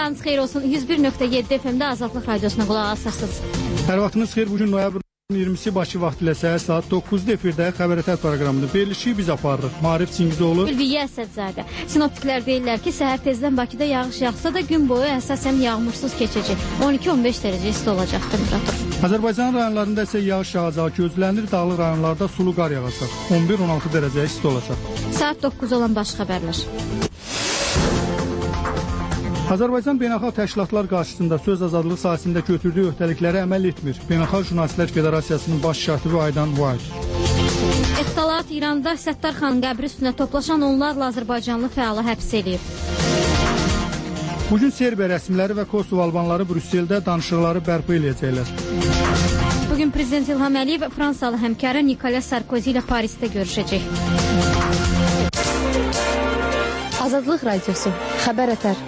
Sabahınız xeyir olsun. 101.7 FM-də Azadlıq Radiosuna qulaq asırsınız. Hər vaxtınız xeyir. Bugün noyabrın 20-si Bakı vaxtı ilə səhər saat 9-da efirdə Xəbər proqramını verilişi biz aparırıq. Maarif Çingizoğlu, Ülviyə Əsədzadə. Sinoptiklər deyirlər ki, səhər tezdən Bakıda yağış yağsa da gün boyu əsasən yağmursuz keçəcək. 12-15 dərəcə isti olacaq temperatur. Azərbaycan rayonlarında isə yağış yağacağı gözlənilir. Dağlıq rayonlarda sulu qar yağacaq. 11-16 dərəcə isti olacaq. Saat 9 olan baş xəbərlər. Azərbaycan Beynəlxalq Təşkilatlar qarşısında söz azadlığı sahəsində götürdüyü öhdəliklərə əməl etmir. Beynəlxalq Jurnalistlər Federasiyasının baş katibi Aydan White. Ettalat İranda Səttarxanın qəbri üstünə toplaşan onlarla Azərbaycanlı fəalı həbs edib. Bugün Serbiya rəsmiləri və Kosovo albanları Brüsseldə danışıqları bərpa edəcəklər. Bugün Prezident İlham Əliyev Fransalı həmkarı Nicolas Sarkozy ilə Parisdə görüşəcək. Azadlıq Radiosu, Xəbər Ətər.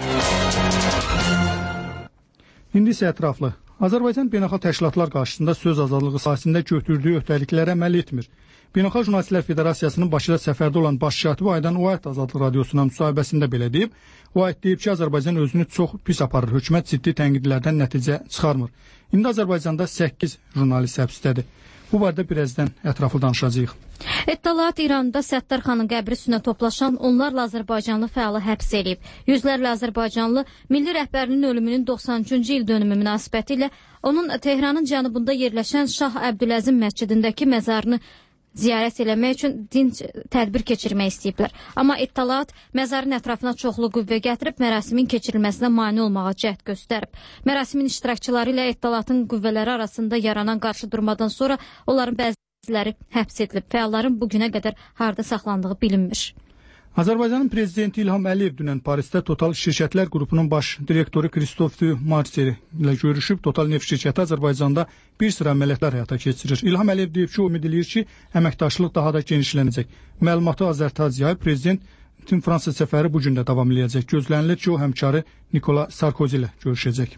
İndi isə ətraflı. Azərbaycan Beynəlxalq Təşkilatlar qarşısında söz azadlığı sahəsində götürdüyü öhdəliklərə əməl etmir. Beynəlxalq Jurnalistlər Federasiyasının Bakıda səfərdə olan baş katibi Aydan White Azadlıq Radiosuna müsahibəsində belə deyib. White deyib ki, Azərbaycan özünü çox pis aparır, hökumət ciddi tənqidlərdən nəticə çıxarmır. İndi Azərbaycanda 8 jurnalist həbsdədir. Bu barədə birazdan ətraflı danışacağıq. Ettalat İranda Səttarxanın qəbri üstünə toplaşan onlarla Azərbaycanlı fəalı həbs edib. Yüzlərlə Azərbaycanlı milli rəhbərinin ölümünün 90-cı il dönümü münasibəti ilə onun Tehranın cənubunda yerləşən Şah Əbdüləzim məscidindəki məzarını ziyarət eləmək üçün dinc tədbir keçirmək istəyiblər. Amma Ettalat məzarın ətrafına çoxlu qüvvə gətirib mərasimin keçirilməsinə mane olmağa cəhd göstərib. Mərasimin iştirakçıları ilə Ettalatın qüvvələri arasında yaranan qarşıdurmadan sonra onların bəziləri həbs edilib. Fəalların bugünə qədər harda saxlandığı bilinmir. Azərbaycanın prezidenti İlham Əliyev dünən Parisdə Total Şirkətlər qrupunun baş direktoru Christophe Martier ilə görüşüb. Total neft şirkəti Azərbaycanda bir sıra əməliyyatlar həyata keçirir. İlham Əliyev deyib ki, ümid edir ki, əməkdaşlıq daha da genişlənəcək. Məlumatı Azərtac yayıb. Prezidentin Fransa səfəri bu gün də davam edəcək. Gözlənilir ki, o həmkarı Nicolas Sarkozy ilə görüşəcək.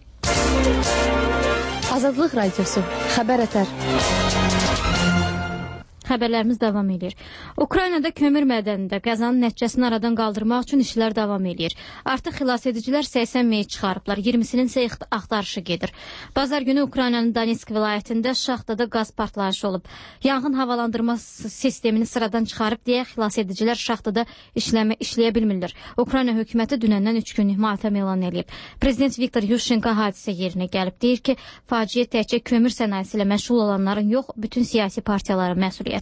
Azadlıq Radiosu, Xəbər Ətər. Xəbərlərimiz davam edir. Ukraynada kömür mədənində qəzanın nəticəsini aradan qaldırmaq üçün işlər davam edir. Artıq xilas edicilər 80 meyit çıxarıblar. 20-sinin isə axtarışı gedir. Bazar günü Ukraynanın Donetsk vilayətində şaxtada qaz partlayışı olub. Yanğın havalandırma sistemini sıradan çıxarıb deyə xilas edicilər şaxtada işləyə bilmirlər. Ukrayna hökuməti dünəndən 3 günlük matəm elan edib. Prezident Viktor Yushchenko hadisə yerinə gəlib. Deyir ki, faciə təkcə kömür sənayesi ilə məşğul olanların yox, bütün siyasi partiyaların məsuliyyətidir.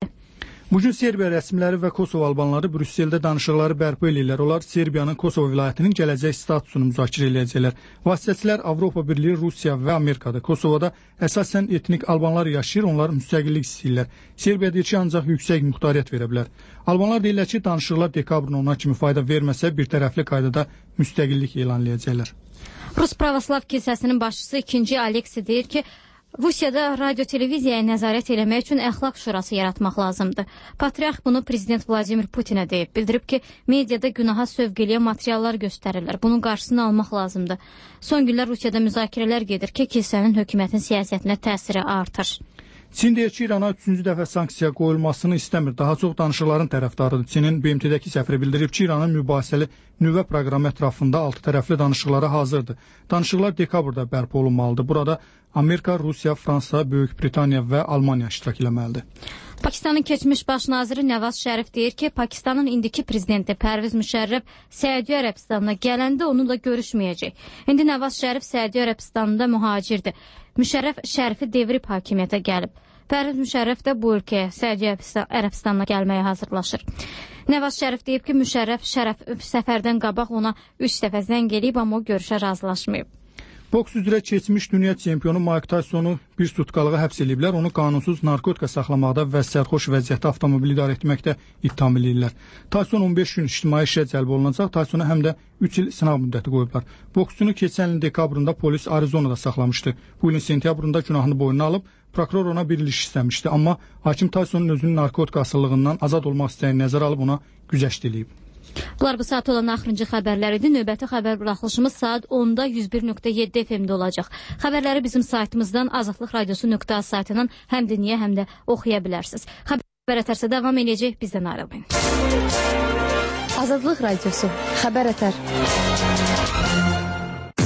Bugün Serbiya rəsmiləri və Kosovo albanları Brüsseldə danışıqları bərpa edirlər. Onlar Serbiyanın Kosovo vilayətinin gələcək statusunu müzakirə edəcəklər. Vasitəçilər Avropa Birliyi, Rusiya və Amerikada. Kosovoda əsasən etnik albanlar yaşayır, onlar müstəqillik istəyirlər. Serbiya deyir ki, ancaq yüksək muxtariyyət verə bilər. Albanlar deyirlər ki, danışıqlar dekabrın 10-na kimi fayda verməsə, bir tərəfli qaydada müstəqillik elan edəcəklər. Rus Pravoslav kilsəsinin başçısı 2. Aleksi deyir ki, Rusiyada radio-televiziyaya nəzarət eləmək üçün əxlaq şurası yaratmaq lazımdır. Patriarx bunu Prezident Vladimir Putinə deyib. Bildirib ki, mediada günaha sövq eləyən materiallar göstərirlər. Bunun qarşısını almaq lazımdır. Son günlər Rusiyada müzakirələr gedir ki, kilsənin hökumətin siyasətinə təsiri artır. Çin deyir ki, İrana 3-cü dəfə sanksiya qoyulmasını istəmir. Daha çox danışıqların tərəfdarıdır. Çinin BMT-dəki səfiri bildirib ki, İranın mübahisəli nüvə proqramı ətrafında 6 tərəfli danışıqlara hazırdır. Danışıqlar dekabrda bərpa olunmalıdır. Burada Amerika, Rusiya, Fransa, Böyük Britaniya və Almaniya iştirak eləməlidir. Pakistanın keçmiş baş naziri Nəvaz Şərif deyir ki, Pakistanın indiki prezidenti Pərviz Müşərrəf Səudiyyə Ərəbistanına gələndə onunla görüşməyəcək. İndi Nəvaz Şərif Səudiyyə Ərəbistanında mühacirdir. Müşərrəf Şərifi devirib hakimiyyətə gəlib. Pərviz Müşərrəf də bu ölkəyə Səudiyyə Ərəbistanına gəlməyə hazırlaşır. Nəvaz Şərif deyib ki, Müşərrəf səfərdən qabaq ona 3 dəfə zəng eləyib, amma o görüşə razılaşmayıb. Boks üzrə keçmiş dünya çempionu Mike Tysonu bir sutkalığa həbs ediblər. Onu qanunsuz narkotika saxlamaqda və sərxoş vəziyyətdə avtomobili idarə etməkdə ittiham edirlər. Tyson 15 gün ictimai işə cəlb olunacaq. Tysona həm də 3 il sınaq müddəti qoyublar. Boksçunu keçən ilin dekabrında polis Arizonada saxlamışdı. Bu ilin sentyabrında günahını boynuna alıb prokuror ona bir il iş istəmişdi. Amma hakim Tysonun özünün narkotika asılılığından azad olmaq istəyini nəzərə alıb ona güzəşt edib. Bunlar bu saat olan axırıncı xəbərlər idi. Növbəti xəbər buraxılışımız saat 10-da 101.7 FM-də olacaq. Xəbərləri bizim saytımızdan azadlıqradiosu.az saytından həm dinləyə, həm də oxuya bilərsiniz. Xəbər ətərsə davam edəcək, bizdən ayrılmayın. Azadlıq Radiosu, Xəbər ətər.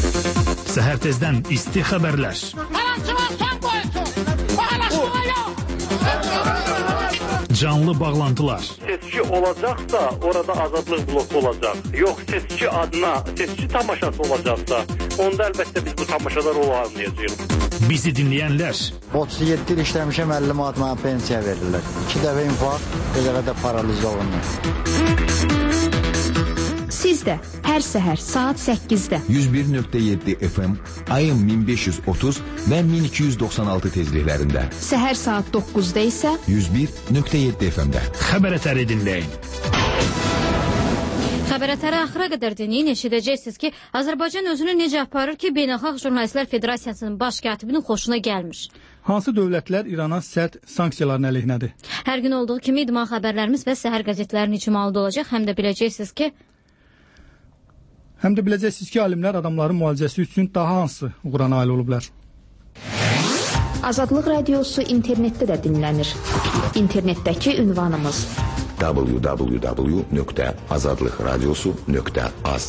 Səhər tezdən isti xəbərlər. Canlı bağlantılar. Seçki olacaqsa, orada azadlıq bloku olacaq. Yox, seçki adına, seçki tamaşası olacaqsa, onda əlbəttə biz bu tamaşalar olmayacağıq. Bizi dinləyənlər. 37 il işləmişəm, 50 manat mənə pensiya verirlər. 2 dəfə infarkt, bir dəfə də paraliz olunur. Siz də hər səhər saat 8-də 101.7 FM, ayın 1530 və 1296 tezliklərində. Səhər saat 9-da isə 101.7 FM-də. Xəbər ətəri dinləyin. Xəbər ətəri axıra qədər dinləyin, eşidəcəksiniz ki, Azərbaycan özünü necə aparır ki, Beynəlxalq Jurnalistlər Federasiyasının baş katibinin xoşuna gəlmiş. Hansı dövlətlər İrana sərt sanksiyaların əleyhinədir? Hər gün olduğu kimi idman xəbərlərimiz və səhər qəzetlərinin icmalıda olacaq. Həm də biləcəksiniz ki, alimlər adamların müalicəsi üçün daha hansı uğura nail olublar? Azadlıq radiosu internetdə də dinlənir. İnternetdəki ünvanımız www.azadlıqradiosu.az.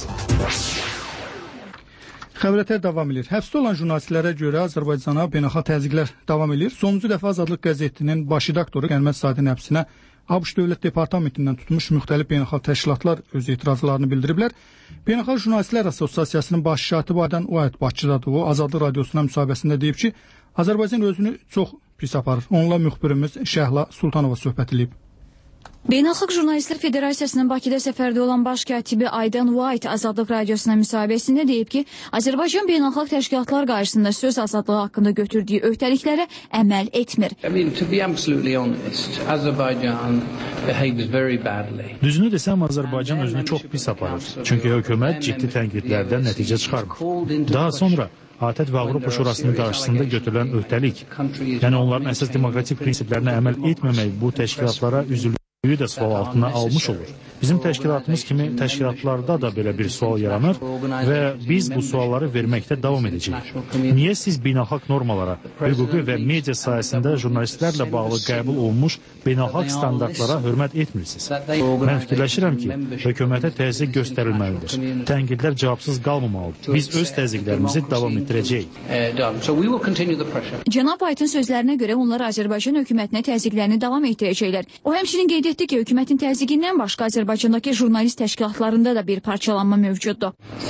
Xəbərətər davam edir. Həbsdə olan jurnalistlərə görə Azərbaycana beynəlxalq təzyiqlər davam edir. Sonuncu dəfə Azadlıq qəzetinin baş redaktoru Qənimət Sadin həbsinə ABŞ Dövlət Departamentindən tutmuş müxtəlif beynəlxalq təşkilatlar öz etirazlarını bildiriblər. Beynəlxalq Jurnalistlər Assosiasiyasının baş katibi Aydan White Bakıdadır. O, Azadlıq radiosuna müsahibəsində deyib ki, Azərbaycan özünü çox pis aparır. Onunla müxbirimiz Şəhla Sultanova söhbət edib. Beynəlxalq Jurnalistlər Federasiyasının Bakıda səfərdə olan baş katibi Aydan White Azadlıq radiosuna müsahibəsində deyib ki, Azərbaycan beynəlxalq təşkilatlar qarşısında söz azadlığı haqqında götürdüyü öhdəliklərə əməl etmir. Düzünü desəm, Azərbaycan özünü çox pis aparır. Çünki hökumət ciddi tənqidlərdən nəticə çıxarmır. Daha sonra ATƏT və Avropa Şurasının qarşısında götürülən öhdəlik, yəni onların əsas demokratik prinsiplərinə əməl etməmək bu təşkilatlara üzülür də sual altına almış olur. Bizim təşkilatımız kimi təşkilatlarda da belə bir sual yaranır və biz bu sualları verməkdə davam edəcəyik. Niyə siz beynəlxalq normalara, hüquqi və media sayəsində jurnalistlərlə bağlı qəbul olunmuş beynəlxalq standartlara hörmət etmirsiniz? Mən fikirləşirəm ki, hökumətə təzyiq göstərilməlidir. Tənqidlər cavabsız qalmamalıdır. Biz öz təzyiqlərimizi davam etdirəcəyik. Cənab White'ın sözlərinə görə onlar Azərbaycan hökumətinə təzyiqlərini davam etdirəcəklər. O həmçinin qeyd etdi ki, hökumətin təzyiqindən başqa Azərbaycandakı jurnalist təşkilatlarında da bir parçalanma mövcuddur.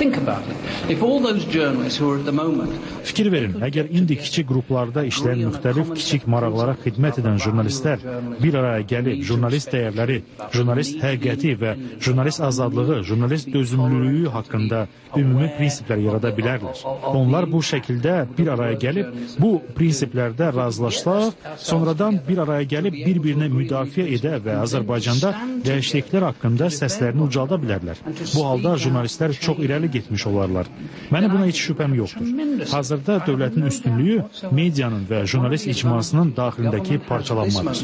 Fikir verin, əgər indi kiçik qruplarda işləyən müxtəlif kiçik maraqlara xidmət edən jurnalistlər bir araya gəlib jurnalist dəyərləri, jurnalist həqiqəti və jurnalist azadlığı, jurnalist dözümlülüyü haqqında ümumi prinsiplər yarada bilərlər. Onlar bu şəkildə bir araya gəlib, bu prinsiplərdə razılaşsa, sonradan bir araya gəlib bir-birini müdafiə edə və Azərbaycanda dəyişikliklər haqqında səslərini ucalda bilərlər. Bu halda jurnalistlər çox irəli getmiş olarlar. Mənim buna heç şübhəm yoxdur. Hazırda dövlətin üstünlüyü medianın və jurnalist icmasının daxilindəki parçalanmadır.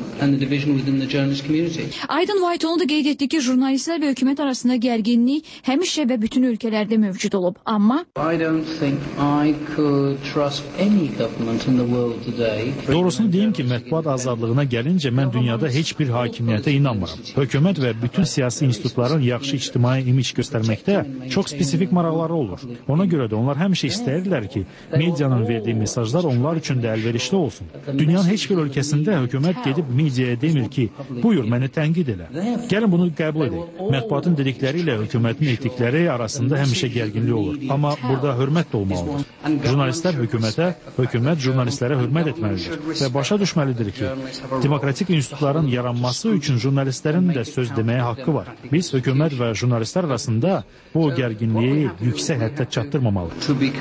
Aydın White onu da qeyd etdi ki, jurnalistlər və hökumət arasında gərginlik həmişə və bütün ölkələrdə mövcud olub. Amma doğrusunu deyim ki, mətbuat azadlığına gəlincə mən dünyada heç bir hakimiyyətə inanmıram. Hökumət və bütün siyasi institutların yaxşı ictimai imic göstərməkdə çox spesifik maraqları olur. Ona görə də onlar həmişə istəyirlər ki, medianın verdiyi mesajlar onlar üçün də əlverişli olsun. Dünyanın heç bir ölkəsində hökumət gedib mediaya demir ki, buyur, məni tənqid elə. Gəlin bunu qəbul edək. Mətbuatın dedikləri ilə hökumətin etdikləri arasında həmişə gərginlik olur. Amma burada hörmət də olmalıdır. Jurnalistlər hökumətə, hökumət jurnalistlərə hörmət etməlidir və başa düşməlidir ki, demokratik institutların yaranması üçün jurnalistlərin də söz deməyə haqqı var. Biz hökumət və jurnalistlər arasında bu gərginliyi yüksək həddə çatdırmamalıyıq.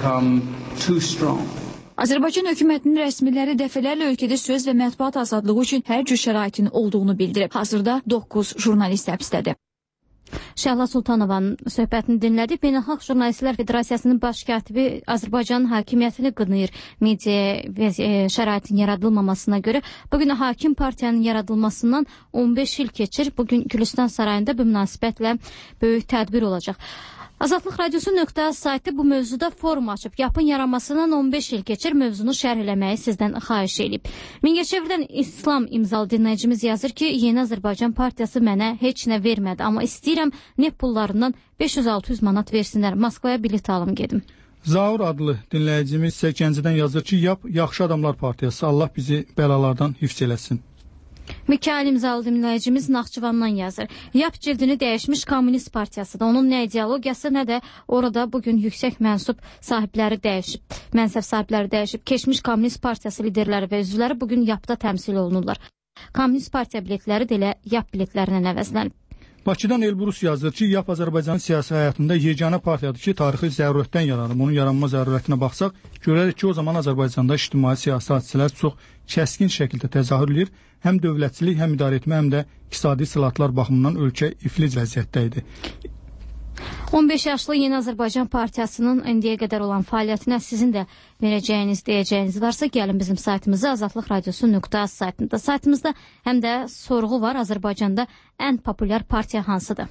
Azərbaycan hökumətinin rəsmiləri dəfələrlə ölkədə söz və mətbuat azadlığı üçün hər cür şəraitin olduğunu bildirib. Hazırda 9 jurnalist həbsdədir. Şəhla Sultanovanın söhbətini dinlədik. Beynəlxalq Jurnalistlər Federasiyasının baş katibi Azərbaycanın hakimiyyətini qınayır media və şəraitin yaradılmamasına görə. Bugün hakim partiyanın yaradılmasından 15 il keçir. Bugün Gülüstan Sarayında bu münasibətlə böyük tədbir olacaq. Azadlıq Radiosu.az saytı bu mövzuda forum açıb. Yapın yaranmasından 15 il keçir, mövzunu şərh eləməyi sizdən xahiş edib. Mingəçevirdən İslam imzalı dinləyicimiz yazır ki, Yeni Azərbaycan Partiyası mənə heç nə vermədi, amma istəyirəm neft pullarından 500-600 manat versinlər. Moskvaya bilet alım gedim. Zaur adlı dinləyicimiz isə Gəncədən yazır ki, Yaxşı Adamlar Partiyası, Allah bizi bəlalardan hifz eləsin. Mikail imzalı dinləyicimiz Naxçıvandan yazır. YAP cildini dəyişmiş Komünist Partiyasıdır. Onun nə ideologiyası, nə də orada bugün yüksək mənsub sahibləri dəyişib. Mənsəb sahibləri dəyişib. Keçmiş Komünist Partiyası liderləri və üzvləri bugün YAP-da təmsil olunurlar. Komünist Partiya biletləri də elə YAP biletlərindən əvəzlənib. Bakıdan Elbrus yazır ki, YAP Azərbaycanın siyasi həyatında yeganə partiyadır ki, tarixi zərurətdən yaranıb. Onun yaranma zərurətinə baxsaq, görərik ki, o zaman Azərbaycanda ictimai siyasi hadisələr çox kəskin şəkildə təzahür edir. Həm dövlətçilik, həm idarəetmə, həm də iqtisadi islahatlar baxımından ölkə iflic vəziyyətdə idi. 15 yaşlı Yeni Azərbaycan Partiyasının indiyə qədər olan fəaliyyətinə sizin də verəcəyiniz, deyəcəyiniz varsa, gəlin bizim saytımızı azadlıqradiosu.az saytında. Saytımızda həm də sorğu var, Azərbaycanda ən populyar partiya hansıdır?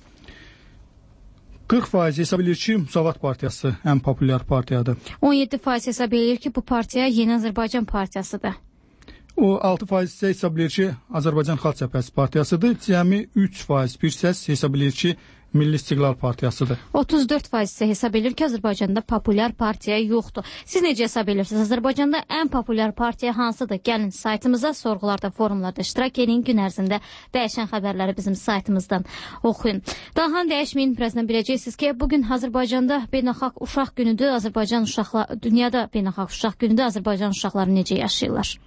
40% hesab edir ki, Müsavat Partiyası ən populyar partiyadır. 17% hesab edir ki, bu partiya Yeni Azərbaycan Partiyasıdır. O 6% isə hesab edir ki, Azərbaycan Xalq Cəbhəsi Partiyasıdır. Cəmi 3% bir səs hesab edir ki, Milli İstiqlal Partiyasıdır. 34% isə hesab edir ki, Azərbaycanda populyar partiya yoxdur. Siz necə hesab edirsiniz? Azərbaycanda ən populyar partiya hansıdır? Gəlin saytımıza, sorğularda, forumlarda iştirak edin. Gün ərzində dəyişən xəbərləri bizim saytımızdan oxuyun. Daha dəyişməyin prezident biləcəksiniz ki, bugün Azərbaycanda beynəlxalq uşaq günüdür. Dünyada beynəlxalq uşaq günüdür. Azərbaycan uşaqları necə yaşayırlar?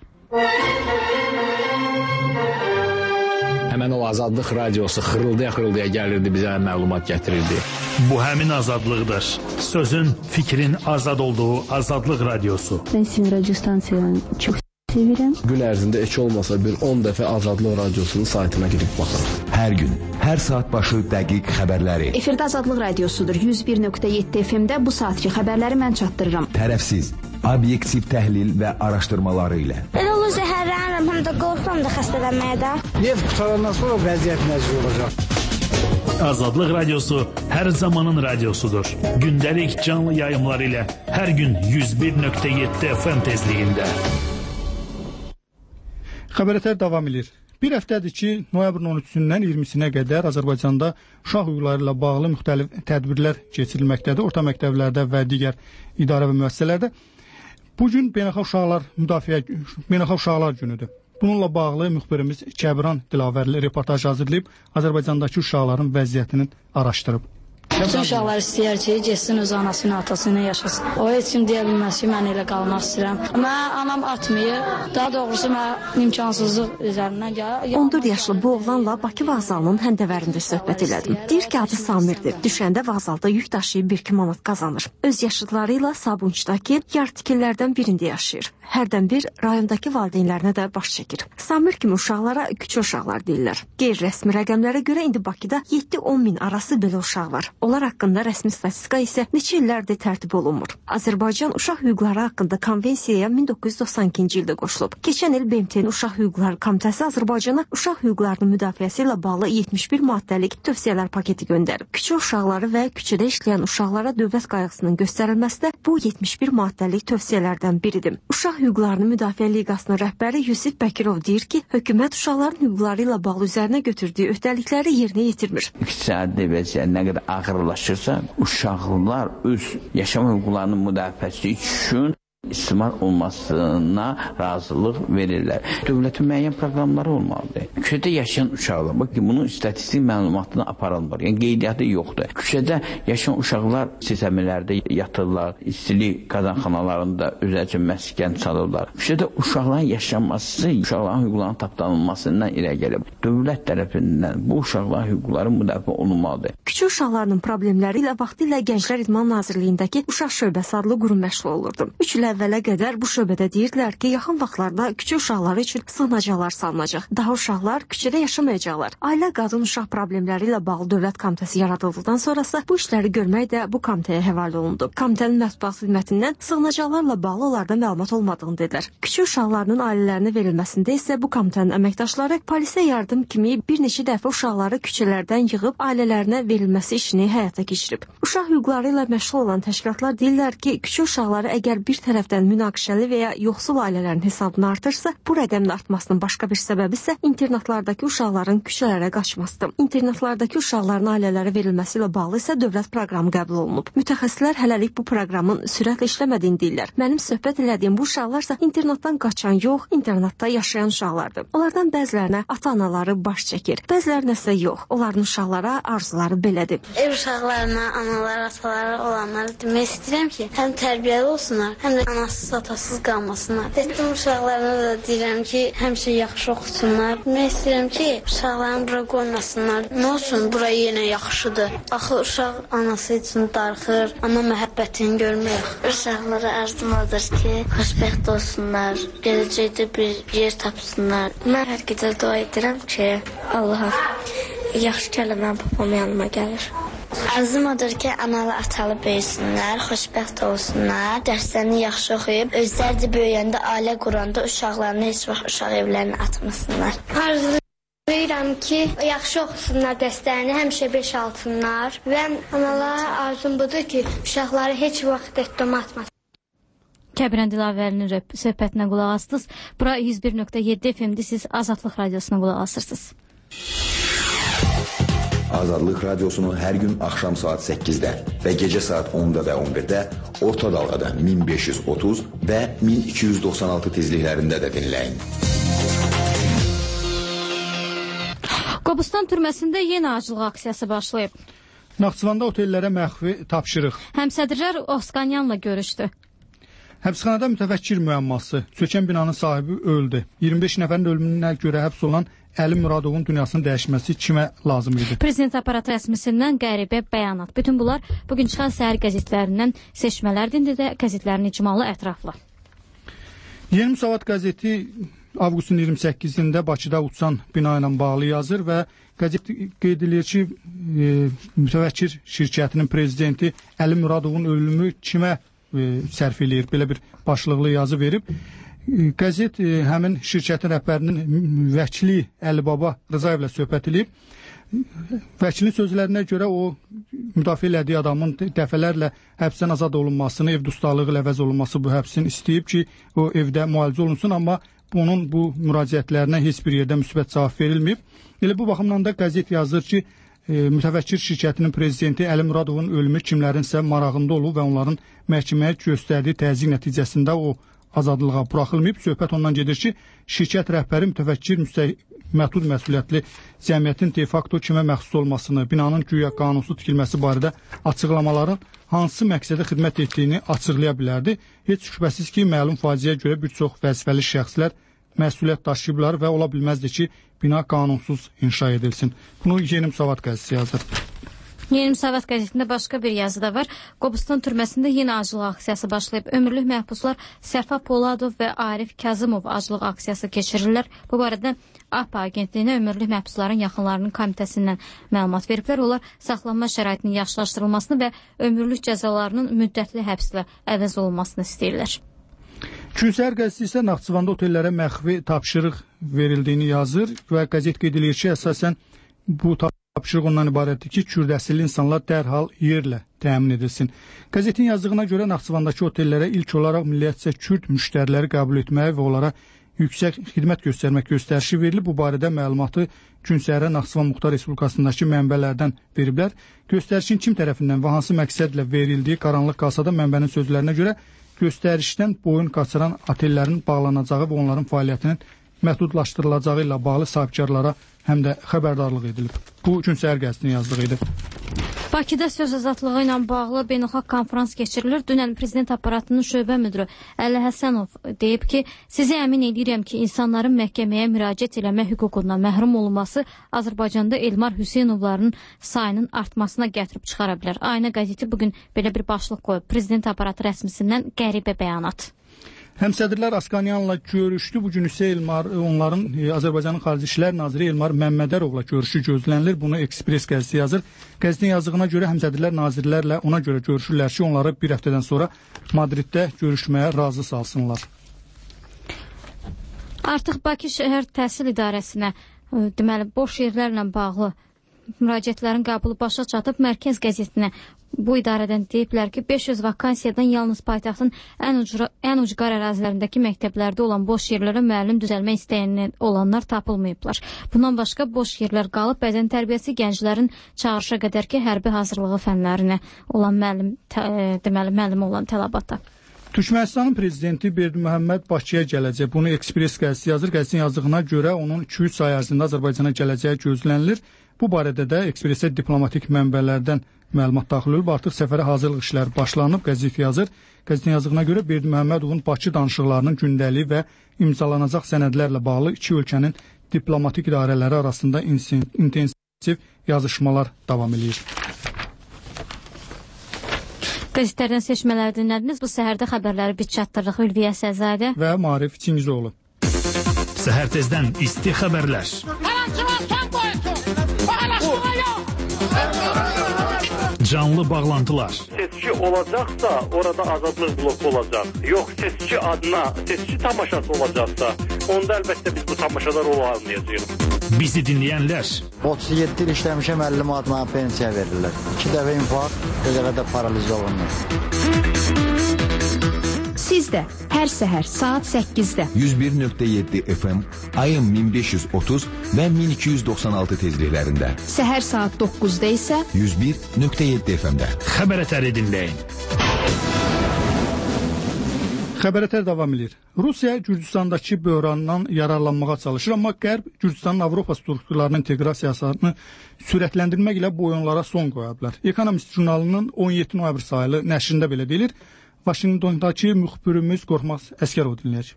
Həmən o Azadlıq radiosu xırıldaya gəlirdi, bizə məlumat gətirirdi. Bu həmin azadlıqdır. Sözün, fikrin azad olduğu Azadlıq radiosu. Ben sizin radyo stansiyanı çok seviyorum. Gün ərzində heç olmasa bir 10 dəfə Azadlıq radiosunun saytına girib baxın. Hər gün, hər saat başı dəqiq xəbərləri. Efirdə Azadlıq radiosudur. 101.7 FM-də bu saatki xəbərləri mən çatdırıram. Tərəfsiz, obyektiv təhlil və araşdırmaları ilə. Elə olur zəhərlənirəm, həm də qorxuram da xəstələnməyə də. Neft qutarandan sonra vəziyyət nəzir olacaq. Azadlıq radiosu hər zamanın radiosudur. Gündəlik canlı yayımlar ilə hər gün 101.7 FM tezliyində. Xəbərətər davam edir. Bir həftədir ki, noyabrın 13-dən 20-sinə qədər Azərbaycanda uşaq hüquqları ilə bağlı müxtəlif tədbirlər keçirilməkdədir. Orta məktəblərdə və digər idarə və müəssisələrdə. Bugün Beynəlxalq Uşaqlar Günüdür. Bununla bağlı müxbirimiz Kəbran Dilavərli reportaj hazırlayıb Azərbaycandakı uşaqların vəziyyətini araşdırıb. Bütün uşaqlar istəyər ki, getsin öz anasını, atasını yaşasın. O heç kim deyə bilməz ki, mən elə qalmaq istəyirəm. Mən anam atmayır, daha doğrusu mən imkansızlıq üzərindən gəlir. 14 yaşlı bu oğlanla Bakı vağzalının həndəvərində söhbət elədim. Deyir ki, adı Samirdir. Düşəndə vağzalda yük daşıyıb 1-2 manat qazanır. Öz yaşıdları ilə Sabunçdakı yar tikillərdən birində yaşayır. Hərdən bir rayondakı valideynlərinə də baş çəkir. Samir kimi uşaqlara küçük uşaqlar deyirlər. Qeyri-rəsmi rəqəmlərə görə indi Bakıda 7-10 min arası belə uşaq var. Onlar haqqında rəsmi statistika isə neçə illərdir tərtib olunmur. Azərbaycan uşaq hüquqları haqqında konvensiyaya 1992-ci ildə qoşulub. Keçən il BMT-nin Uşaq Hüquqları Komitəsi Azərbaycana uşaq hüquqlarının müdafiəsi ilə bağlı 71 maddəlik tövsiyələr paketi göndərib. Küçük uşaqları və küçədə işləyən uşaqlara dövlət qayğısının göstərilməsi də bu 71 maddəlik tövsiyələrdən biridir. Uşaq Hüquqlarını Müdafiə Liqasının rəhbəri Yusif Bəkirov deyir ki, hökumət uşaqların hüquqları ilə bağlı üzərinə götürdüyü öhdəlikləri yerinə yetirmir. İqtisadi vəziyyət nə qədər ağırlaşırsa, uşaqlar öz yaşam hüquqlarının müdafiəsi üçün istismar olmasına razılıq verirlər. Dövlətin müəyyən proqramları olmalıdır. Küçədə yaşayan uşaqlar, bakın bunun istatistik məlumatını aparılmır. Yəni qeydiyyatı yoxdur. Küçədə yaşayan uşaqlar sistemlərdə yatırlar, istilik qazanxanalarında özləri üçün məskən çalırlar. Küçədə uşaqların yaşanması, uşaqların hüquqlarının tapdanılmasından irəli gəlib. Dövlət tərəfindən bu uşaqların hüquqları müdafiə olunmalıdır. Küçük uşaqlarının problemləri ilə vaxtilə Gənclər İdman Nazirliyindəki Uşaq Şöbəsi adlı qurum məşğul olurdu. 3 il əvvələ qədər bu şöbədə deyirdilər ki, yaxın vaxtlarda küçük uşaqları üçün sığınacaqlar salınacaq. Daha uşaqlar küçədə yaşamayacaqlar. Ailə qadın uşaq problemləri ilə bağlı dövlət komitəsi yaradıldıqdan sonrası bu işləri görmək də bu komitəyə həvalə olundu. Komitənin mətbuat xidmətindən sığınacaqlarla bağlı onlarda məlumat olmadığını dedilər. Küçük uşaqlarının ailələrinə verilməsində isə bu komitənin əməkdaşları polisə yardım kimi bir neçə dəfə uşaqları küçələrdən yığıb ailələrinə verilməsi işini həyata keçirib. Uşaq hüquqları ilə məşğul olan təşkilatlar deyirlər ki, küçük uşaqları əgər bir tərəf tərəfdən münaqişəli və ya yoxsul ailələrin hesabını artırsa, bu rəqəmin artmasının başqa bir səbəbi isə internatlardakı uşaqların küçələrə qaçmasıdır. İnternatlardakı uşaqların ailələrə verilməsi ilə bağlı isə dövlət proqramı qəbul olunub. Mütəxəssislər hələlik bu proqramın sürətlə işləmədiyini deyirlər. Mənim söhbət elədiyim bu uşaqlarsa internatdan qaçan yox, internatda yaşayan uşaqlardır. Onlardan bəzilərinə ata-anaları baş çəkir, bəzilərinə isə yox. Onların uşaqlara arzuları belədir. Ev uşaqlarına, analar, ataları olanlara demək istəyirəm ki, həm tərbiyəli olsunlar, həm də anasız, atasız qalmasınlar. Etdim uşaqlarına da deyirəm ki, həmişə yaxşı oxusunlar. Demək istəyirəm ki, uşaqlarını bura qoymasınlar. Nə olsun, bura yenə yaxşıdır. Axı uşaq anası üçün darıxır, ana məhəbbətini görmür. Uşaqlara arzum odur ki, xoşbəxt olsunlar, gələcəkdə bir yer tapsınlar. Mən hər gecə dua edirəm ki, Allaha yaxşı kəlmə babam yanıma gəlir. Arzum odur ki, analı, atalı böyüsünlər, xoşbəxt olsunlar, dərslərini yaxşı oxuyub, özləri də böyüyəndə, ailə quranda uşaqlarını heç vaxt uşaq evlərini atmasınlar. Arzuyuram ki, yaxşı oxusunlar dərslərini, həmişə 5 alsınlar və analara arzum budur ki, uşaqları heç vaxt dəstəmə atmasınlar. Kəbirən Dilavərinin söhbətinə qulaq asdınız. Bura 101.7 FM-də siz Azadlıq Radiosuna qulaq asırsınız. Azadlıq Radiosunu hər gün axşam saat 8-də və gecə saat 10-da və 11-də orta dalğada 1530 və 1296 tezliklərində də dinləyin. Qobustan türməsində yenə acılıq aksiyası başlayıb. Naxçıvanda otellərə məxfi tapşırıq. Həmsədrlər Osqanyanla görüşdü. Həbsxanada mütəfəkkir müəmması. Çökən binanın sahibi öldü. 25 nəfərin ölümünə görə həbs olan Əli Muradovun dünyasının dəyişməsi kimə lazım idi? Prezident aparatı rəsmisindən qəribə bəyanat. Bütün bunlar bugün çıxan səhər qəzetlərindən seçmələrdir. İndi də qəzetlərin icmalı ətrafla. Yeni Müsavat qəzeti avqustun 28-də Bakıda uçan bina ilə bağlı yazır və qəzet qeyd edir ki, mütəfəkkir şirkətinin prezidenti Əli Muradovun ölümü kimə sərf eləyir, belə bir başlıqlı yazı verib. Qəzet həmin şirkətin rəhbərinin vəkili Əli Baba Rızayevlə söhbət edib. Vəkilin sözlərinə görə o müdafiə elədiyi adamın dəfələrlə həbsdən azad olunmasını, ev dustaqlığı ilə əvəz olunması bu həbsin istəyib ki, o evdə müalicə olunsun, amma onun bu müraciətlərinə heç bir yerdə müsbət cavab verilməyib. Elə bu baxımdan da qəzet yazır ki, mütəfəkkir şirkətinin prezidenti Əli Muradovun ölümü kimlərinsə marağında olub və onların məhkəməyə göstərdiyi təzyiq nəticəsində o azadlığa buraxılmayıb. Söhbət ondan gedir ki, şirkət rəhbəri mütəfəkkir məhdud məsuliyyətli cəmiyyətin de facto kimə məxsus olmasını, binanın güya qanunsuz tikilməsi barədə açıqlamaların hansı məqsədə xidmət etdiyini açıqlaya bilərdi. Heç şübhəsiz ki, məlum faciəyə görə bir çox vəzifəli şəxslər məsuliyyət daşıyıblar və ola bilməzdi ki, bina qanunsuz inşa edilsin. Bunu Yeni Müsavat qəzetisi yazır. Yeni Müsavat qəzetində başqa bir yazı da var. Qobustan türməsində yenə acılıq aksiyası başlayıb. Ömürlük məhbuslar Sərfa Poladov və Arif Kazımov acılıq aksiyası keçirirlər. Bu barədə APA agentliyinə ömürlük məhbusların yaxınlarının komitəsindən məlumat veriblər. Onlar saxlanma şəraitinin yaxşılaşdırılmasını və ömürlük cəzalarının müddətli həbslə əvəz olunmasını istəyirlər. Künsər qəzetisi isə Naxçıvanda otellərə məxfi tapşırıq verildiyini yazır və qəzet qeyd edir ki, əsasən bu tapşırıq ondan ibarətdir ki, kürdəsilli insanlar dərhal yerlə təmin edilsin. Qəzetin yazdığına görə Naxçıvandakı otellərə ilk olaraq milliyyətcə kürd müştəriləri qəbul etməyə və onlara yüksək xidmət göstərmək göstərişi verilib. Bu barədə məlumatı Künsərə Naxçıvan Muxtar Respublikasındakı mənbələrdən veriblər. Göstərişin kim tərəfindən və hansı məqsədlə verildiyi qaranlıq qalsa da mənbənin sözlərinə görə göstərişdən boyun qaçıran otellərin bağlanacağı və onların fəaliyyətinin məhdudlaşdırılacağı ilə bağlı sahibkarlara həm də xəbərdarlıq edilib. Bu gün səhər qəzetinin yazdığı idi. Bakıda söz azadlığı ilə bağlı beynəlxalq konfrans keçirilir. Dünən prezident aparatının şöbə müdürü Əli Həsənov deyib ki, sizi əmin edirəm ki, insanların məhkəməyə müraciət eləmə hüququndan məhrum olunması Azərbaycanda Elmar Hüseynovların sayının artmasına gətirib çıxara bilər. Ayna qəzeti bugün belə bir başlıq qoyub. Prezident aparatı rəsmisindən qəribə bəyanat. Həmsədrlər Asqanyanla görüşdü. Bugün isə onların Azərbaycanın Xarici İşlər Naziri Elmar Məmmədərovla görüşü gözlənilir. Bunu Ekspres qəzeti yazır. Qəzetin yazdığına görə həmsədrlər nazirlərlə ona görə görüşürlər ki, onları bir həftədən sonra Madriddə görüşməyə razı salsınlar. Artıq Bakı şəhər təhsil idarəsinə deməli boş yerlərlə bağlı müraciətlərin qəbulu başa çatıb. Mərkəz qəzetinə bu idarədən deyiblər ki, 500 vakansiyadan yalnız paytaxtın ən ucqar ərazilərindəki məktəblərdə olan boş yerlərə müəllim düzəlmək istəyən olanlar tapılmayıblar. Bundan başqa boş yerlər qalıb, bədən tərbiyəsi gənclərin çağırışa qədər ki, hərbi hazırlığı fənlərinə olan müəllim olan tələbata. Türkmənistanın prezidenti Berdiməhəmməd Bakıya gələcək. Bunu Ekspres qəzetəsi yazır. Qəzetin yazdığına görə onun 2-3 ay ərzində Azərbaycana gələcəyi gözlənilir. Bu barədə də Ekspresə diplomatik mənbələrdən məlumat daxil olub. Artıq səfərə hazırlıq işləri başlanıb, qəzet yazır. Qəzetin yazdığına görə Berdiməhəmmədovun Bakı danışıqlarının gündəliyi və imzalanacaq sənədlərlə bağlı iki ölkənin diplomatik idarələri arasında intensiv yazışmalar davam edir. Qəzetlərdən seçmələri dinlədiniz. Bu səhərdə xəbərləri biz çatdırdıq. Ülviyə Səzadə və Marif Çingizoğlu. Səhər tezdən isti xəbərlər. Canlı bağlantılar. Seçki olacaqsa, orada azadlıq bloku olacaq. Yox, seçki adına, seçki tamaşası olacaqsa, onda əlbəttə biz bu tamaşalar olmayacağıq. Bizi dinləyənlər. 37 il işləmişəm, 50 manat mənə pensiya verirlər. 2 dəfə infarkt, bir dəfə də paraliz olunur. Siz də hər səhər saat 8-də 101.7 FM, ayın 1530 və 1296 tezliklərində. Səhər saat 9-da isə 101.7 FM-də. Xəbər ətəri dinləyin. Xəbər ətər davam edir. Rusiya Gürcüstandakı böhrandan yararlanmağa çalışır, amma Qərb Gürcüstanın Avropa strukturlarının inteqrasiyasını sürətləndirmək ilə bu oyunlara son qoya bilər. Economist jurnalının 17 noyabr sayılı nəşrində belə deyilir. Vaşinqtondakı müxbirimiz Qorxmaz Əsgərov dinləyir.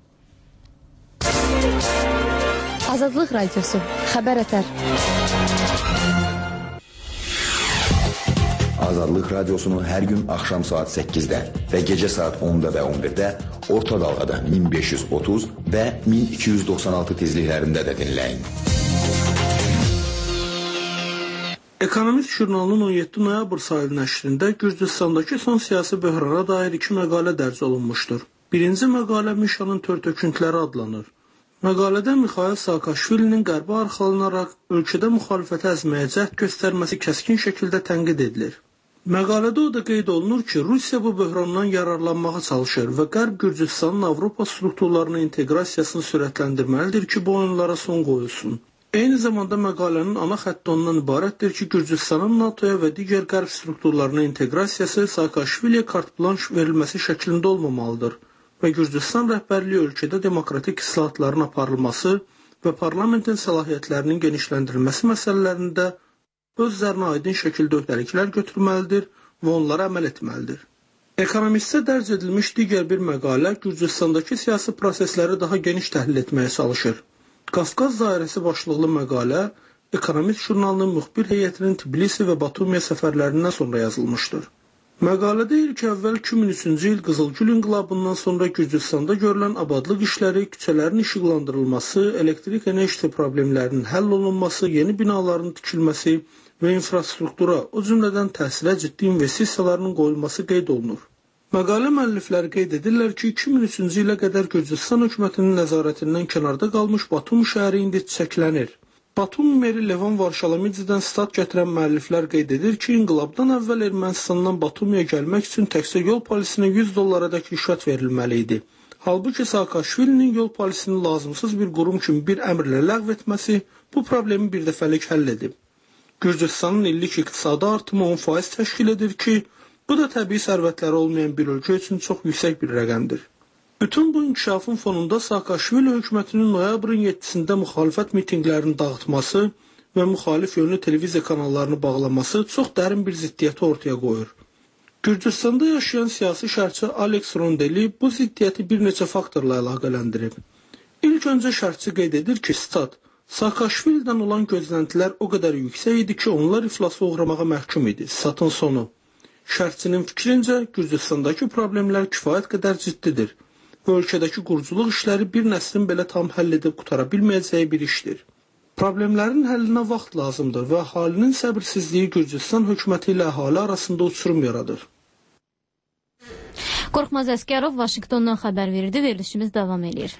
Azadlıq Radiosu, Xəbər ətər. Azadlıq Radiosunu hər gün axşam saat 8-də və gecə saat 10-da və 11-də orta dalğada 1530 və 1296 tezliklərində də dinləyin. Economist jurnalının 17 noyabr sayılı nəşrində Gürcüstandakı son siyasi böhrana dair 2 məqalə dərc olunmuşdur. Birinci məqalə Mişanın tör-töküntüləri adlanır. Məqalədə Mixail Saakashvilinin qərbə arxalanaraq ölkədə müxalifətə əzməyə cəhd göstərməsi kəskin şəkildə tənqid edilir. Məqalədə o da qeyd olunur ki, Rusiya bu böhrandan yararlanmağa çalışır və Qərb Gürcüstanın Avropa strukturlarının inteqrasiyasını sürətləndirməlidir ki, bu oyunlara son qoyulsun. Eyni zamanda məqalənin ana xətti ondan ibarətdir ki, Gürcüstanın NATO-ya və digər qərb strukturlarına inteqrasiyası Saakashviliyə kart-blanş verilməsi şəklində olmamalıdır və Gürcüstan rəhbərliyi ölkədə demokratik islahatların aparılması və parlamentin səlahiyyətlərinin genişləndirilməsi məsələlərində özlərinə aydın şəkildə öhdəliklər götürməlidir və onlara əməl etməlidir. Ekonomistdə dərc edilmiş digər bir məqalə Gürcüstandakı siyasi prosesləri daha geniş təhlil etməyə çalışır. Qafqaz dairəsi başlıqlı məqalə Economist jurnalının müxbir heyətinin Tbilisi və Batumiya səfərlərindən sonra yazılmışdır. Məqalədə ilk əvvəl 2003-cü il Qızılgül inqilabından sonra Gürcüstanda görülən abadlıq işləri, küçələrin işıqlandırılması, elektrik enerjisi problemlərinin həll olunması, yeni binaların tikilməsi və infrastruktura, o cümlədən təhsilə ciddi investisiyaların qoyulması qeyd olunur. Məqalə müəllifləri qeyd edirlər ki, 2003-cü ilə qədər Gürcüstan hökumətinin nəzarətindən kənarda qalmış Batumi şəhəri indi çiçəklənir. Batumi meri Levan Varşalamidzidən stat gətirən müəlliflər qeyd edir ki, inqilabdan əvvəl Ermənistandan Batumiyə gəlmək üçün təkcə yol polisinə $100 rüşvət verilməli idi. Halbuki Saakashvilinin yol polisini lazımsız bir qurum kimi bir əmrlə ləğv etməsi bu problemi birdəfəlik həll edib. Gürcüstanın illik iqtisadi artımı 10% təşkil edir ki, bu da təbii sərvətləri olmayan bir ölkə üçün çox yüksək bir rəqəmdir. Bütün bu inkişafın fonunda Saakashvili hökumətinin noyabrın 7-sində müxalifət mitinqlərini dağıtması və müxalif yönlü televiziya kanallarını bağlaması çox dərin bir ziddiyyəti ortaya qoyur. Gürcüstanda yaşayan siyasi şərhçi Alex Rondeli bu ziddiyyəti bir neçə faktorla əlaqələndirib. İlk öncə şərhçi qeyd edir ki, stat, Saakashvilidən olan gözləntilər o qədər yüksək idi ki, onlar iflasa uğramağa məhkum idi. Statın sonu. Şərhçinin fikrincə, Gürcüstandakı problemlər kifayət qədər ciddidir və ölkədəki quruculuq işləri bir nəslin belə tam həll edib qutara bilməyəcəyi bir işdir. Problemlərin həllinə vaxt lazımdır və əhalinin səbirsizliyi Gürcüstan hökuməti ilə əhali arasında uçurum yaradır. Qorxmaz Əsgərov Vaşinqtondan xəbər verirdi. Verilişimiz davam edir.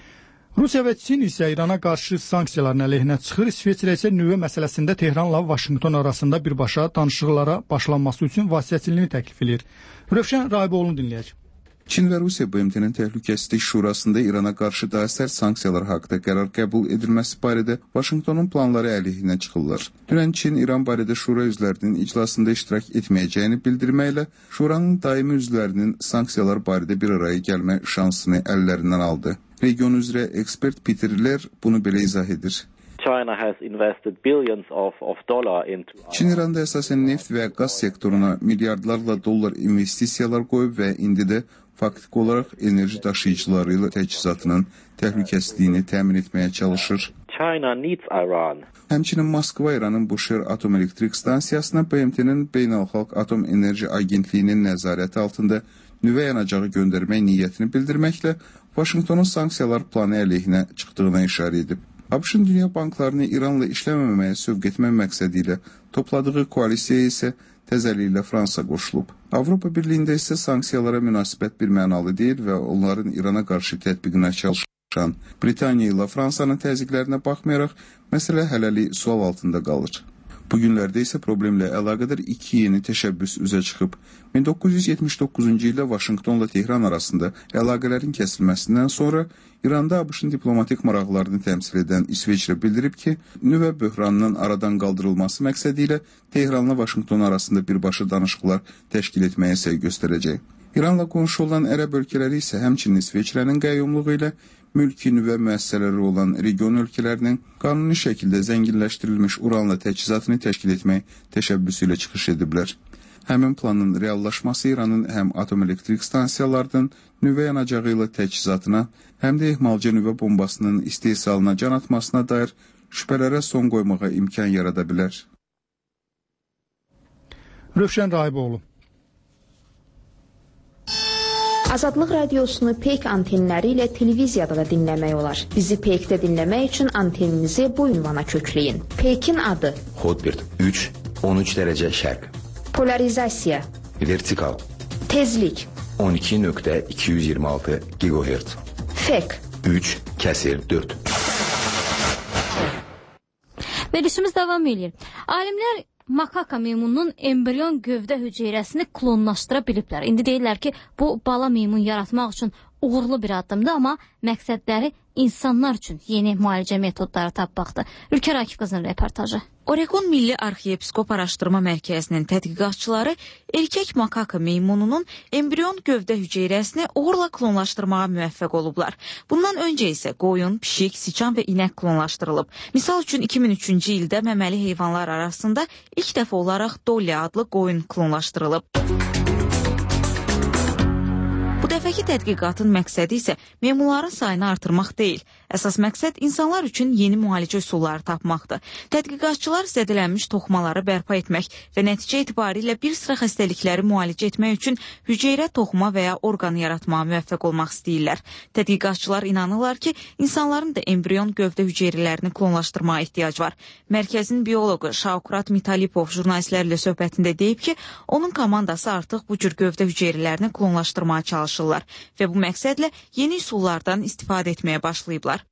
Rusiya və Çin isə İrana qarşı sanksiyaların əleyhinə çıxır. İsveçrə isə nüvə məsələsində Tehranla Vaşinqton arasında birbaşa danışıqlara başlanması üçün vasitəçiliyini təklif edir. Rövşən Rayboğlu'nu dinləyək. Çin və Rusiya BMT-nin Təhlükəsizlik Şurasında İrana qarşı daha sərt sanksiyalar haqqında qərar qəbul edilməsi barədə Vaşinqtonun planları əleyhinə çıxırlar. Dünən Çin İran barədə Şura üzvlərinin iclasında iştirak etməyəcəyini bildirməklə Şuranın daimi üzvlərinin sanksiyalar barədə bir araya gəlmə şansını əllərindən aldı. Region üzrə ekspert Peter Ler bunu belə izah edir. Çin İranda əsasən neft və qaz sektoruna milyardlarla dollar investisiyalar qoyub və indi də faktik olaraq enerji daşıyıcıları ilə təchizatının təhlükəsizliyini təmin etməyə çalışır. Həmçinin Moskva İranın Bushehr Atom Elektrik Stansiyasına BMT-nin Beynəlxalq Atom Enerji Agentliyinin nəzarəti altında nüvə yanacağı göndərmək niyyətini bildirməklə Vaşinqtonun sanksiyalar planı əleyhinə çıxdığına işarə edib. ABŞ-ın dünya banklarını İranla işləməməyə sövq etmək məqsədi ilə topladığı koalisiyaya isə təzəliklə Fransa qoşulub. Avropa Birliyində isə sanksiyalara münasibət bir mənalı deyil və onların İrana qarşı tətbiqinə çalışan Britaniya ilə Fransanın təzyiqlərinə baxmayaraq, məsələ hələlik sual altında qalır. Bu günlərdə isə problemlə əlaqədar iki yeni təşəbbüs üzə çıxıb. 1979-cu ildə Vaşinqtonla Tehran arasında əlaqələrin kəsilməsindən sonra İranda ABŞ-ın diplomatik maraqlarını təmsil edən İsveçrə bildirib ki, nüvə böhranının aradan qaldırılması məqsədi ilə Tehranla Vaşinqton arasında birbaşa danışıqlar təşkil etməyə səy göstərəcək. İranla qonşu olan ərəb ölkələri isə həmçinin İsveçrənin qəyyumluğu ilə mülki nüvə müəssisələri olan region ölkələrinin qanuni şəkildə zənginləşdirilmiş uranla təchizatını təşkil etmək təşəbbüsü ilə çıxış ediblər. Həmin planın reallaşması İranın həm atom elektrik stansiyalarının nüvə yanacağı ilə təchizatına, həm də ehmalcı nüvə bombasının istehsalına can atmasına dair şübhələrə son qoymağa imkan yarada bilər. Rövşən Rayboğlu. Azadlıq radiosunu Peyk antenləri ilə televiziyada da dinləmək olar. Bizi Peykdə dinləmək üçün anteninizi bu ünvana kökləyin. Peykin adı: Hotbird 3, 13 dərəcə şərq. Polarizasiya: Vertikal. Tezlik: 12.226 GHz. Fek: 3/4. Verilişimiz davam edir. Alimlər makaka meymununun embrion gövdə hüceyrəsini klonlaşdıra biliblər. İndi deyirlər ki, bu bala meymun yaratmaq üçün uğurlu bir addımdır, amma məqsədləri insanlar üçün yeni müalicə metodları tapmaqdır. Ülkər Akif qızının reportajı. Oregon Milli Arxiyepiskop Araşdırma Mərkəzinin tədqiqatçıları erkək makaka meymununun embrion gövdə hüceyrəsini uğurla klonlaşdırmağa müvəffəq olublar. Bundan öncə isə qoyun, pişik, siçan və inək klonlaşdırılıb. Misal üçün 2003-cü ildə məməli heyvanlar arasında ilk dəfə olaraq Dolly adlı qoyun klonlaşdırılıb. Bu dəfəki tədqiqatın məqsədi isə meymunların sayını artırmaq deyil. Əsas məqsəd insanlar üçün yeni müalicə üsulları tapmaqdır. Tədqiqatçılar zədələnmiş toxumaları bərpa etmək və nəticə etibarilə bir sıra xəstəlikləri müalicə etmək üçün hüceyrə, toxuma və ya orqan yaratmağa müvəffəq olmaq istəyirlər. Tədqiqatçılar inanırlar ki, insanların da embrion gövdə hüceyrələrini klonlaşdırmağa ehtiyac var. Mərkəzin bioloqu Şaukrat Mitalipov jurnalistlərlə söhbətində deyib ki, onun komandası artıq bu cür gövdə hüceyrələrini klonlaşdırmağa çalışırlar və bu məqsədlə yeni üsullardan istifadə etməyə başlayıblar.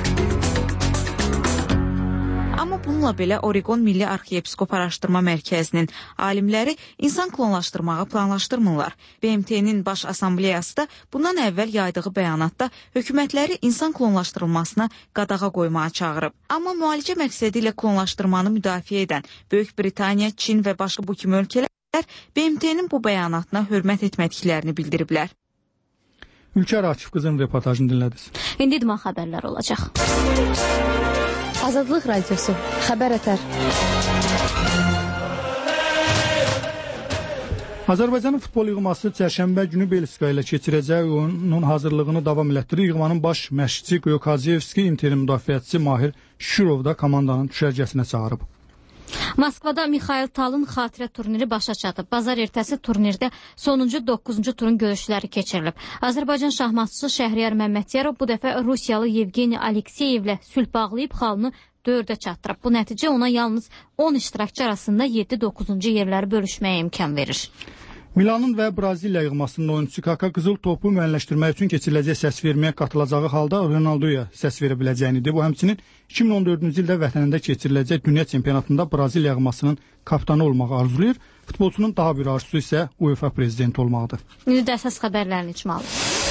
Amma bununla belə Oregon Milli Arxiyepiskop Araşdırma Mərkəzinin alimləri insan klonlaşdırmağı planlaşdırmırlar. BMT-nin Baş Assambleyası da bundan əvvəl yaydığı bəyanatda hökumətləri insan klonlaşdırılmasına qadağa qoymağa çağırıb. Amma müalicə məqsədi ilə klonlaşdırmanı müdafiə edən Böyük Britaniya, Çin və başqa bu kimi ölkələr BMT-nin bu bəyanatına hörmət etmədiklərini bildiriblər. Ülkər Akif qızının reportajını dinlədiniz. İndi idman xəbərlər olacaq. Azadlıq Radiosu, xəbər ətər. Azərbaycanın futbol yığması çərşənbə günü Belçika ilə keçirəcək oyunun hazırlığını davam elətdirir. Yığmanın baş məşqçisi Qoyokaziyevski interim müdafiəçisi Mahir Şirov da komandanın düşərgəsinə çağırıb. Moskvada Mikhail Talın xatirə turniri başa çatıb. Bazar ertəsi turnirdə sonuncu 9-cu turun görüşləri keçirilib. Azərbaycan şahmatçısı Şəhriyar Məmmədiyarov bu dəfə Rusiyalı Yevgeni Alekseyevlə sülh bağlayıb xalını 4-ə çatdırıb. Bu nəticə ona yalnız 10 iştirakçı arasında 7-9-cu yerləri bölüşməyə imkan verir. Milanın və Braziliya yığmasının oyunçusu Kaka qızıl topu müəyyənləşdirmək üçün keçiriləcək səs verməyə qatılacağı halda Ronaldoya səs verə biləcəyini deyib. O həmçinin 2014-cü ildə vətənində keçiriləcək dünya çempionatında Braziliya yığmasının kapitanı olmağı arzulayır. Futbolçunun daha bir arzusu isə UEFA prezidenti olmaqdır. İndi də əsas xəbərlərini içməli.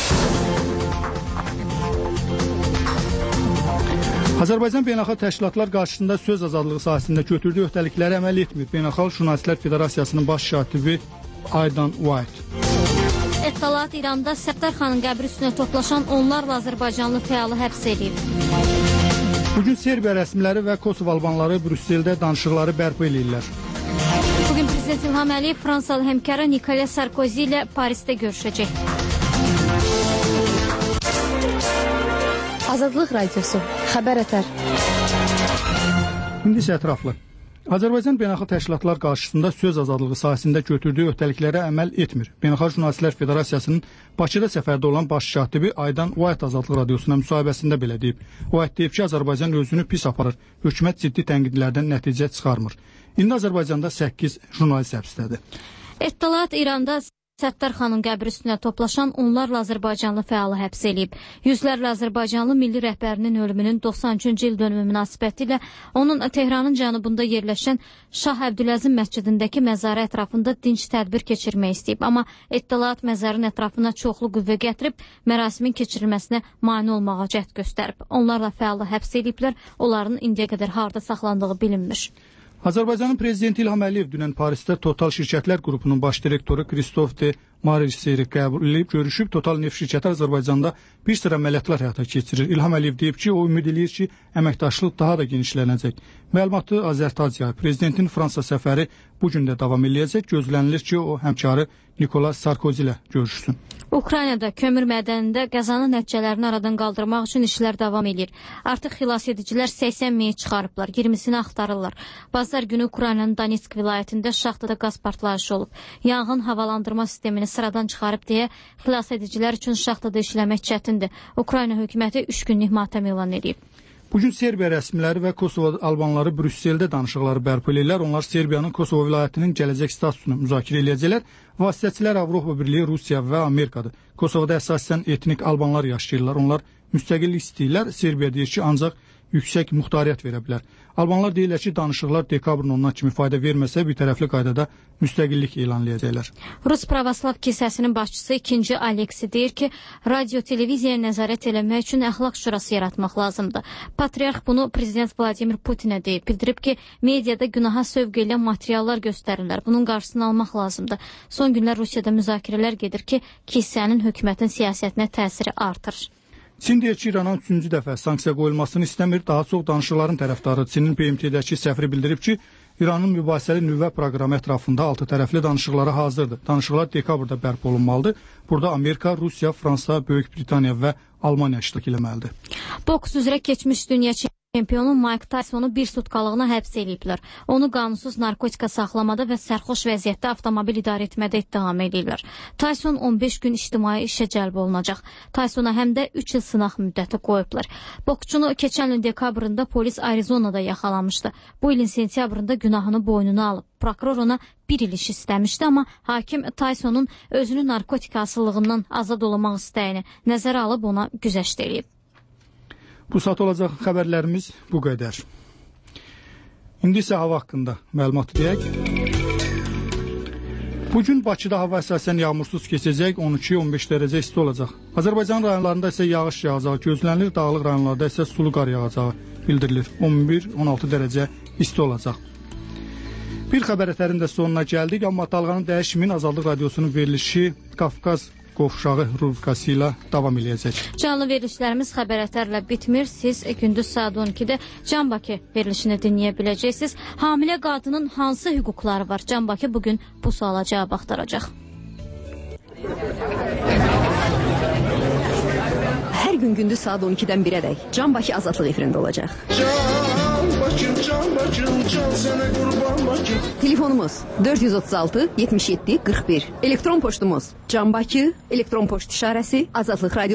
Azərbaycan Beynəlxalq Təşkilatlar qarşısında söz azadlığı sahəsində götürdüyü öhdəlikləri əməl etmir. Beynəlxalq Jurnalistlər Federasiyasının baş katibi Aydan White. Ettalat İranda Səttarxanın qəbri üstünə toplaşan onlarla azərbaycanlı fəalı həbs edib. Bugün Serbiya rəsmiləri və Kosovo albanları Brüsseldə danışıqları bərpa edirlər. Bugün Prezident İlham Əliyev Fransalı həmkarı Nicolas Sarkozy ilə Parisdə görüşəcək. Azadlıq Radiosu. Xəbər ətər. İndi isə ətraflı. Azərbaycan Beynəlxalq Təşkilatlar qarşısında söz azadlığı sahəsində götürdüyü öhdəliklərə əməl etmir. Beynəlxalq Jurnalistlər Federasiyasının Bakıda səfərdə olan baş katibi Aydan White Azadlıq Radiosuna müsahibəsində belə deyib. White deyib ki, Azərbaycan özünü pis aparır. Hökumət ciddi tənqidlərdən nəticə çıxarmır. İndi Azərbaycanda 8 jurnalist həbsdədir. Ettalat İranda Səttarxanın qəbri üstünə toplaşan onlarla azərbaycanlı fəalı həbs edib. Yüzlərlə azərbaycanlı milli rəhbərinin ölümünün 93-cü il dönümü münasibətilə onun Tehranın cənubunda yerləşən Şah Əbdüləzim məscidindəki məzarı ətrafında dinc tədbir keçirmək istəyib. Amma Ettalat məzarın ətrafına çoxlu qüvvə gətirib, mərasimin keçirilməsinə mane olmağa cəhd göstərib. Onlarla fəalı həbs ediblər, onların indiyə qədər harda saxlandığı bilinmir. Azərbaycanın prezidenti İlham Əliyev dünən Parisdə Total şirkətlər qrupunun baş direktoru Kristof de Mariseri qəbul edib görüşüb. Total neft şirkəti Azərbaycanda bir sıra əməliyyatlar həyata keçirir. İlham Əliyev deyib ki, o ümid eləyir ki, əməkdaşlıq daha da genişlənəcək. Məlumatı Azərtac yayıb. Prezidentin Fransa səfəri bu gün də davam eləyəcək. Gözlənilir ki, o həmkarı Nicolas Sarkozy ilə görüşsün. Ukraynada kömür mədənində qəzanın nəticələrini aradan qaldırmaq üçün işlər davam edir. Artıq xilas edicilər 80 meyit çıxarıblar, 20-sini axtarırlar. Bazar günü Ukraynanın Donetsk vilayətində şaxtada qaz partlayışı olub. Yanğın havalandırma sistemini sıradan çıxarıb deyə xilas edicilər üçün şaxtada işləmək çətindir. Ukrayna hökuməti 3 günlük matəm elan edib. Bugün Serbiya rəsmiləri və Kosovo albanları Brüsseldə danışıqları bərpa edirlər. Onlar Serbiyanın Kosovo vilayətinin gələcək statusunu müzakirə edəcəklər. Vasitəçilər Avropa Birliyi, Rusiya və Amerikadır. Kosovoda əsasən etnik albanlar yaşayırlar. Onlar müstəqillik istəyirlər. Serbiya deyir ki, ancaq yüksək muxtariyyət verə bilər. Albanlar deyirlər ki, danışıqlar dekabrın 10-na kimi fayda verməsə, bir tərəfli qaydada müstəqillik elanlayacaqlar. Rus Pravoslav kilsəsinin başçısı 2. Aleksi deyir ki, radio televiziyaya nəzarət eləmək üçün əxlaq şurası yaratmaq lazımdır. Patriarx bunu Prezident Vladimir Putinə deyib. Bildirib ki, mediada günaha sövq eləyən materiallar göstərirlər. Bunun qarşısını almaq lazımdır. Son günlər Rusiyada müzakirələr gedir ki, kilsənin hökumətin siyasətinə təsiri artır. Çin deyir ki, İrana 3-cü dəfə sanksiya qoyulmasını istəmir. Daha çox danışıqların tərəfdarı Çinin BMT-dəki səfiri bildirib ki, İranın mübahisəli nüvə proqramı ətrafında 6 tərəfli danışıqlara hazırdır. Danışıqlar dekabrda bərpa olunmalıdır. Burada Amerika, Rusiya, Fransa, Böyük Britaniya və Almaniya iştirak etməlidir. Boks üzrə keçmiş dünya çempionu Mike Tysonu bir sutkalığına həbs ediblər. Onu qanunsuz narkotika saxlamada və sərxoş vəziyyətdə avtomobil idarə etmədə ittiham edirlər. Tyson 15 gün ictimai işə cəlb olunacaq. Tysona həm də 3 il sınaq müddəti qoyublar. Boksçunu keçən ilin dekabrında polis Arizonada yaxalamışdı. Bu ilin sentyabrında günahını boynuna alıb. Prokuror ona 1 il iş istəmişdi, amma hakim Tysonun özünü narkotika asıllığından azad olmaq istəyini nəzərə alıb ona güzəşt edib. Bu saat olacaq xəbərlərimiz bu qədər. İndi isə hava haqqında məlumat deyək. Bugün Bakıda hava əsasən yağmursuz keçəcək, 12-15 dərəcə isti olacaq. Azərbaycan rayonlarında isə yağış yağacağı gözlənilir, dağlıq rayonlarda isə sulu qar yağacağı bildirilir. 11-16 dərəcə isti olacaq. Bir xəbər ətərində sonuna gəldik, amma dalğanın dəyişimin Azadlıq Radiosunun verilişi Qafqaz Qovşağı rubrikası ilə davam edəcək. Canlı verilişlərimiz xəbər ətərlə bitmir. Siz gündüz saat 12-də Can Bakı verilişini dinləyə biləcəksiniz. Hamilə qadının hansı hüquqları var? Can Bakı bugün bu suala cavab axtaracaq. Hər gün gündüz saat 12-dən 1-ədək Can Bakı Azadlıq efirində olacaq. Can Bakım, can sənə qurban Bakım. Telefonumuz 436 77 41. Elektron poçtumuz Can Bakı, elektron poçt işarəsi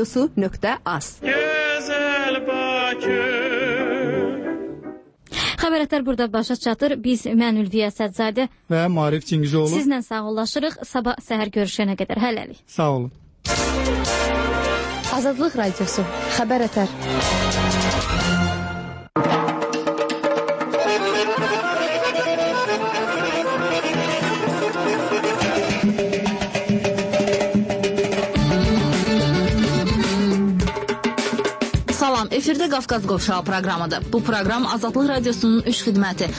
azadlıqradiosu.az. Xəbər Xəbər ətər burada başa çatır. Mən Ülviyə Sədzadə və Marif Cingizoğlu sizlə sağollaşırıq. Sabah səhər görüşənə qədər hələlik. Sağ olun. Azadlıq Radiosu. Xəbər ətər. Salam, efirdə Qafqaz Qovşağı proqramıdır. Bu proqram Azadlıq Radiosunun 3 xidməti